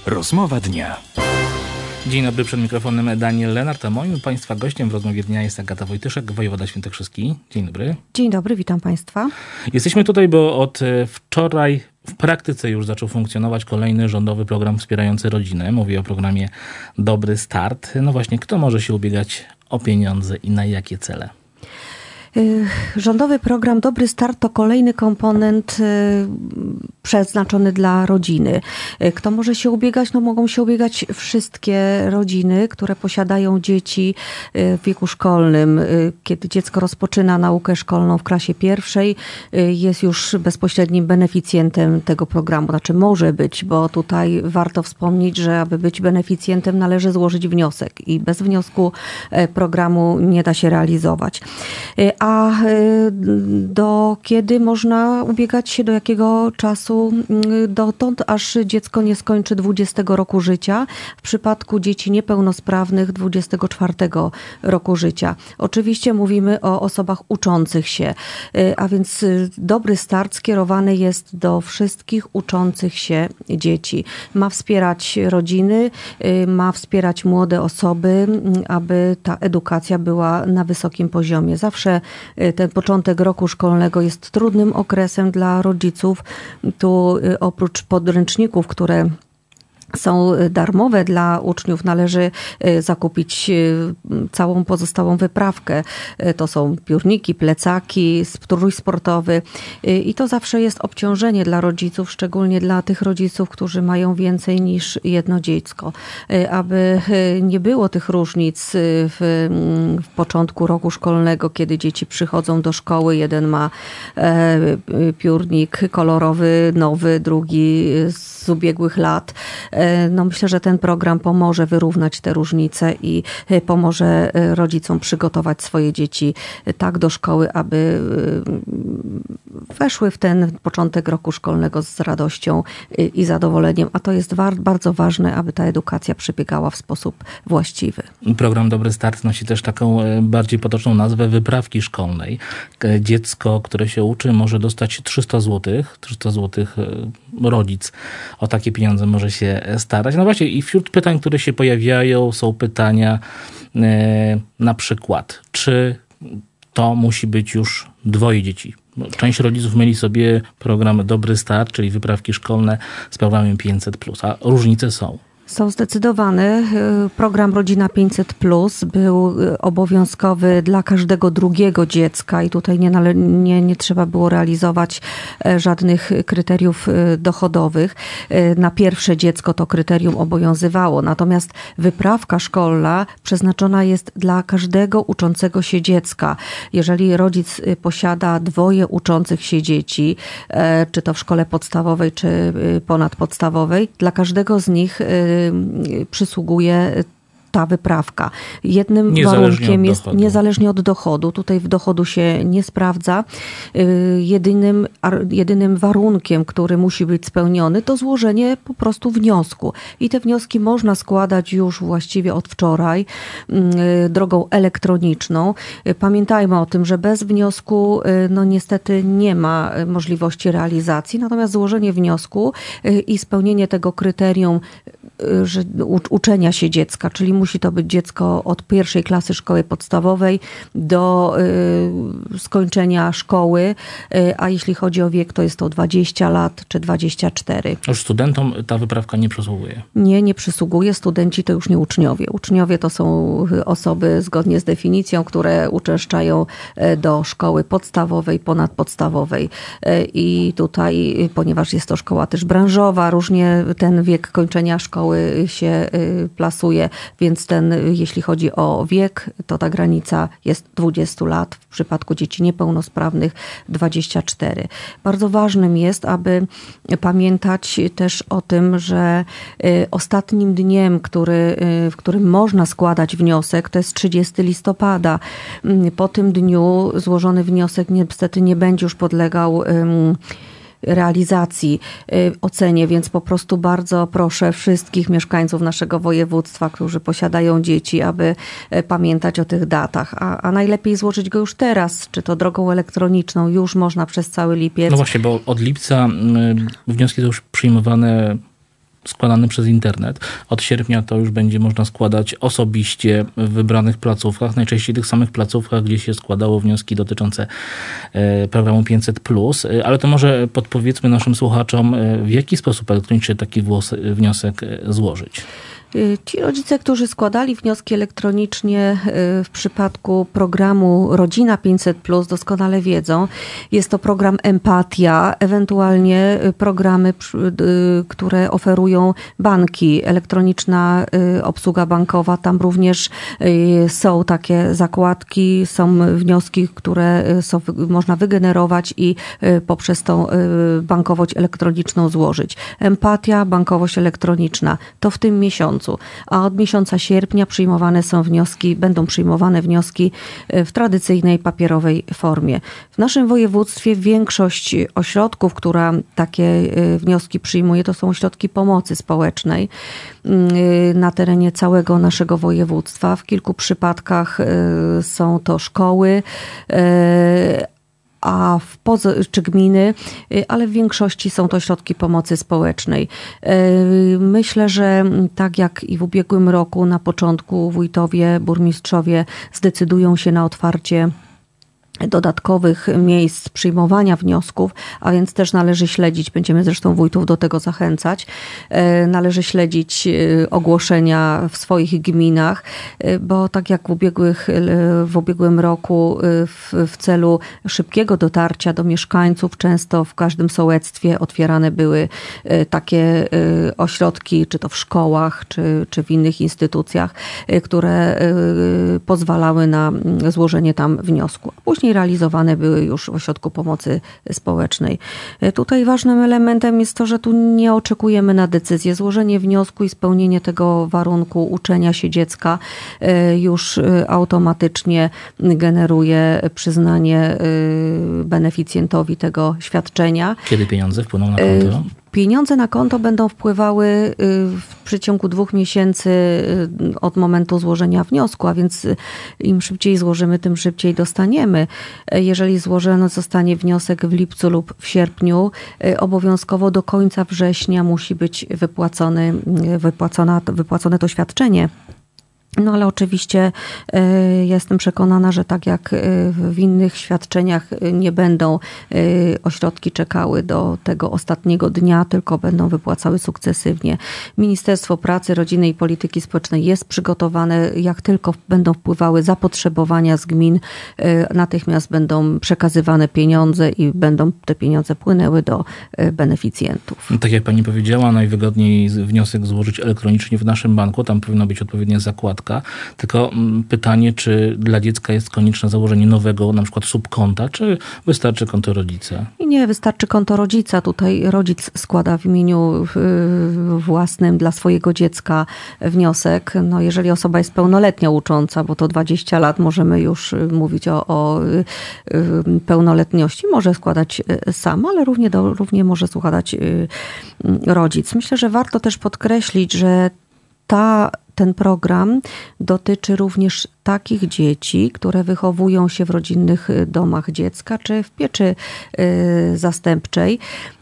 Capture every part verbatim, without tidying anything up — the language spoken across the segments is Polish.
Rozmowa dnia. Dzień dobry, przed mikrofonem Daniel Lenart, a moim Państwa gościem w rozmowie dnia jest Agata Wojtyszek, wojewoda świętokrzyski. Dzień dobry. Dzień dobry, witam Państwa. Jesteśmy tutaj, bo od wczoraj w praktyce już zaczął funkcjonować kolejny rządowy program wspierający rodzinę. Mówię o programie Dobry Start. No właśnie, kto może się ubiegać o pieniądze i na jakie cele? Rządowy program Dobry Start to kolejny komponent przeznaczony dla rodziny. Kto może się ubiegać? No mogą się ubiegać wszystkie rodziny, które posiadają dzieci w wieku szkolnym. Kiedy dziecko rozpoczyna naukę szkolną w klasie pierwszej, jest już bezpośrednim beneficjentem tego programu. Znaczy może być, bo tutaj warto wspomnieć, że aby być beneficjentem należy złożyć wniosek i bez wniosku programu nie da się realizować. A do kiedy można ubiegać się, do jakiego czasu? Dotąd, aż dziecko nie skończy dwudziestego roku życia. W przypadku dzieci niepełnosprawnych dwudziestego czwartego roku życia. Oczywiście mówimy o osobach uczących się, a więc Dobry Start skierowany jest do wszystkich uczących się dzieci. Ma wspierać rodziny, ma wspierać młode osoby, aby ta edukacja była na wysokim poziomie. Zawsze ten początek roku szkolnego jest trudnym okresem dla rodziców. Tu oprócz podręczników, które są darmowe dla uczniów, należy zakupić całą pozostałą wyprawkę. To są piórniki, plecaki, strój sportowy i to zawsze jest obciążenie dla rodziców, szczególnie dla tych rodziców, którzy mają więcej niż jedno dziecko. Aby nie było tych różnic w, w początku roku szkolnego, kiedy dzieci przychodzą do szkoły, jeden ma piórnik kolorowy, nowy, drugi z ubiegłych lat. No myślę, że ten program pomoże wyrównać te różnice i pomoże rodzicom przygotować swoje dzieci tak do szkoły, aby weszły w ten początek roku szkolnego z radością i zadowoleniem. A to jest bardzo ważne, aby ta edukacja przebiegała w sposób właściwy. Program Dobry Start nosi też taką bardziej potoczną nazwę wyprawki szkolnej. Dziecko, które się uczy, może dostać trzysta złotych. trzysta złotych rodzic o takie pieniądze może się starać. No właśnie, i wśród pytań, które się pojawiają, są pytania e, na przykład, czy to musi być już dwoje dzieci? Część rodziców myli sobie program Dobry Start, czyli wyprawki szkolne z programem pięćset plus, a różnice są. Są zdecydowane. Program Rodzina pięćset plus był obowiązkowy dla każdego drugiego dziecka i tutaj nie, nale- nie, nie trzeba było realizować żadnych kryteriów dochodowych. Na pierwsze dziecko to kryterium obowiązywało. Natomiast wyprawka szkolna przeznaczona jest dla każdego uczącego się dziecka. Jeżeli rodzic posiada dwoje uczących się dzieci, czy to w szkole podstawowej, czy ponadpodstawowej, dla każdego z nich przysługuje ta wyprawka. Jednym warunkiem jest niezależnie od dochodu. Tutaj w dochodu się nie sprawdza. Jedynym, jedynym warunkiem, który musi być spełniony, to złożenie po prostu wniosku. I te wnioski można składać już właściwie od wczoraj drogą elektroniczną. Pamiętajmy o tym, że bez wniosku no niestety nie ma możliwości realizacji. Natomiast złożenie wniosku i spełnienie tego kryterium że uczenia się dziecka, czyli musi to być dziecko od pierwszej klasy szkoły podstawowej do y, skończenia szkoły, y, a jeśli chodzi o wiek, to jest to dwadzieścia lat czy dwadzieścia cztery. Już studentom ta wyprawka nie przysługuje? Nie, nie przysługuje. Studenci to już nie uczniowie. Uczniowie to są osoby zgodnie z definicją, które uczęszczają do szkoły podstawowej, ponadpodstawowej. I tutaj, ponieważ jest to szkoła też branżowa, różnie ten wiek kończenia szkoły się plasuje, więc ten, jeśli chodzi o wiek, to ta granica jest dwadzieścia lat, w przypadku dzieci niepełnosprawnych dwadzieścia cztery. Bardzo ważnym jest, aby pamiętać też o tym, że ostatnim dniem, który, w którym można składać wniosek, to jest trzydziestego listopada. Po tym dniu złożony wniosek niestety nie będzie już podlegał realizacji, ocenie, więc po prostu bardzo proszę wszystkich mieszkańców naszego województwa, którzy posiadają dzieci, aby pamiętać o tych datach, a, a najlepiej złożyć go już teraz, czy to drogą elektroniczną, już można przez cały lipiec. No właśnie, bo od lipca wnioski są już przyjmowane składany przez internet. Od sierpnia to już będzie można składać osobiście w wybranych placówkach, najczęściej tych samych placówkach, gdzie się składało wnioski dotyczące programu pięćset plus, ale to może podpowiedzmy naszym słuchaczom, w jaki sposób elektronicznie taki wniosek złożyć. Ci rodzice, którzy składali wnioski elektronicznie w przypadku programu Rodzina pięćset plus, doskonale wiedzą. Jest to program Empatia, ewentualnie programy, które oferują banki, elektroniczna obsługa bankowa. Tam również są takie zakładki, są wnioski, które są, można wygenerować i poprzez tą bankowość elektroniczną złożyć. Empatia, bankowość elektroniczna. To w tym miesiącu. A od miesiąca sierpnia przyjmowane są wnioski, będą przyjmowane wnioski w tradycyjnej papierowej formie. W naszym województwie większość ośrodków, która takie wnioski przyjmuje, to są ośrodki pomocy społecznej na terenie całego naszego województwa. W kilku przypadkach są to szkoły, a w poza, czy gminy, ale w większości są to ośrodki pomocy społecznej. Myślę, że tak jak i w ubiegłym roku na początku wójtowie, burmistrzowie zdecydują się na otwarcie dodatkowych miejsc przyjmowania wniosków, a więc też należy śledzić, będziemy zresztą wójtów do tego zachęcać, należy śledzić ogłoszenia w swoich gminach, bo tak jak w, ubiegłych, w ubiegłym roku w, w celu szybkiego dotarcia do mieszkańców, często w każdym sołectwie otwierane były takie ośrodki, czy to w szkołach, czy, czy w innych instytucjach, które pozwalały na złożenie tam wniosku. Później realizowane były już w ośrodku pomocy społecznej. Tutaj ważnym elementem jest to, że tu nie oczekujemy na decyzję. Złożenie wniosku i spełnienie tego warunku uczenia się dziecka już automatycznie generuje przyznanie beneficjentowi tego świadczenia. Kiedy pieniądze wpłyną na konto? Pieniądze na konto będą wpływały w przeciągu dwóch miesięcy od momentu złożenia wniosku, a więc im szybciej złożymy, tym szybciej dostaniemy. Jeżeli złożony zostanie wniosek w lipcu lub w sierpniu, obowiązkowo do końca września musi być wypłacony, wypłacona, wypłacone to świadczenie. No ale oczywiście jestem przekonana, że tak jak w innych świadczeniach nie będą ośrodki czekały do tego ostatniego dnia, tylko będą wypłacały sukcesywnie. Ministerstwo Pracy, Rodziny i Polityki Społecznej jest przygotowane. Jak tylko będą wpływały zapotrzebowania z gmin, natychmiast będą przekazywane pieniądze i będą te pieniądze płynęły do beneficjentów. Tak jak pani powiedziała, najwygodniej wniosek złożyć elektronicznie w naszym banku. Tam powinna być odpowiednia zakładka. Tylko pytanie, czy dla dziecka jest konieczne założenie nowego, na przykład subkonta, czy wystarczy konto rodzica? I nie, wystarczy konto rodzica. Tutaj rodzic składa w imieniu własnym dla swojego dziecka wniosek. No, jeżeli osoba jest pełnoletnia ucząca, bo to dwadzieścia lat, możemy już mówić o, o pełnoletności. Może składać sam, ale równie, do, równie może składać rodzic. Myślę, że warto też podkreślić, że ta Ten program dotyczy również takich dzieci, które wychowują się w rodzinnych domach dziecka czy w pieczy zastępczej.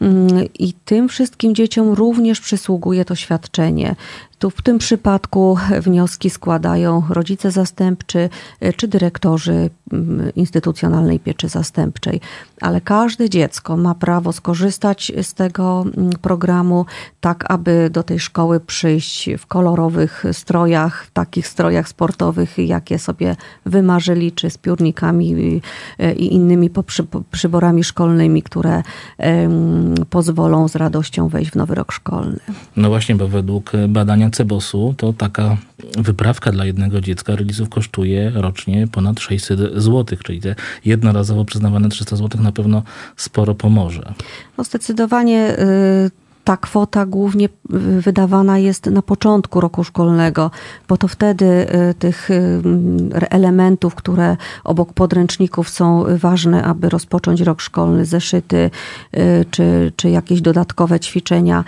I tym wszystkim dzieciom również przysługuje to świadczenie. Tu w tym przypadku wnioski składają rodzice zastępczy czy dyrektorzy instytucjonalnej pieczy zastępczej. Ale każde dziecko ma prawo skorzystać z tego programu tak, aby do tej szkoły przyjść w kolorowych strojach, w takich strojach sportowych, jakie sobie wymarzyli, czy z piórnikami i innymi przyborami szkolnymi, które pozwolą z radością wejść w nowy rok szkolny. No właśnie, bo według badania Cebosu to taka wyprawka dla jednego dziecka rodziców kosztuje rocznie ponad sześćset złotych, czyli te jednorazowo przyznawane trzysta złotych na pewno sporo pomoże. No zdecydowanie ta kwota głównie wydawana jest na początku roku szkolnego, bo to wtedy tych elementów, które obok podręczników są ważne, aby rozpocząć rok szkolny, zeszyty czy, czy jakieś dodatkowe ćwiczenia,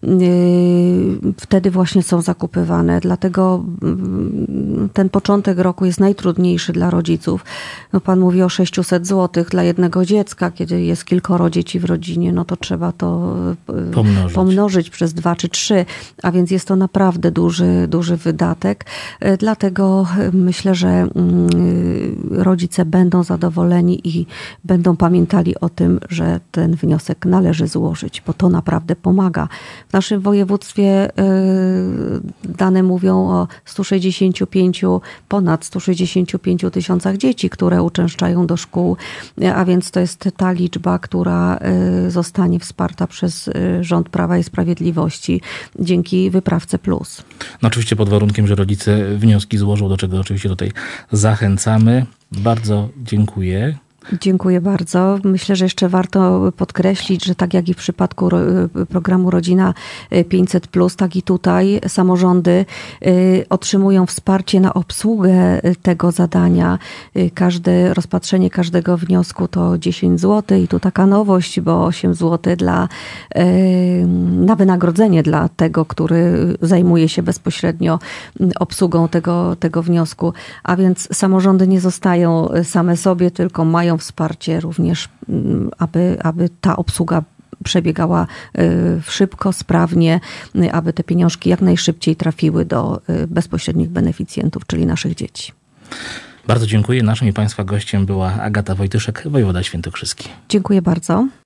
wtedy właśnie są zakupywane. Dlatego ten początek roku jest najtrudniejszy dla rodziców. No pan mówi o sześćset złotych dla jednego dziecka, kiedy jest kilkoro dzieci w rodzinie, no to trzeba to pomnożyć. pomnożyć przez dwa czy trzy, a więc jest to naprawdę duży, duży wydatek. Dlatego myślę, że rodzice będą zadowoleni i będą pamiętali o tym, że ten wniosek należy złożyć, bo to naprawdę pomaga. W naszym województwie dane mówią o stu sześćdziesięciu pięciu, ponad stu sześćdziesięciu pięciu tysiącach dzieci, które uczęszczają do szkół, a więc to jest ta liczba, która zostanie wsparta przez rząd Prawa i Sprawiedliwości dzięki Wyprawce Plus. No oczywiście pod warunkiem, że rodzice wnioski złożą, do czego oczywiście tutaj zachęcamy. Bardzo dziękuję. Dziękuję bardzo. Myślę, że jeszcze warto podkreślić, że tak jak i w przypadku programu Rodzina pięćset plus, tak i tutaj samorządy otrzymują wsparcie na obsługę tego zadania. Każde rozpatrzenie każdego wniosku to dziesięć złotych i tu taka nowość, bo osiem złotych dla, na wynagrodzenie dla tego, który zajmuje się bezpośrednio obsługą tego, tego wniosku. A więc samorządy nie zostają same sobie, tylko mają wsparcie również, aby, aby ta obsługa przebiegała szybko, sprawnie, aby te pieniążki jak najszybciej trafiły do bezpośrednich beneficjentów, czyli naszych dzieci. Bardzo dziękuję. Naszym i Państwa gościem była Agata Wojtyszek, wojewoda świętokrzyski. Dziękuję bardzo.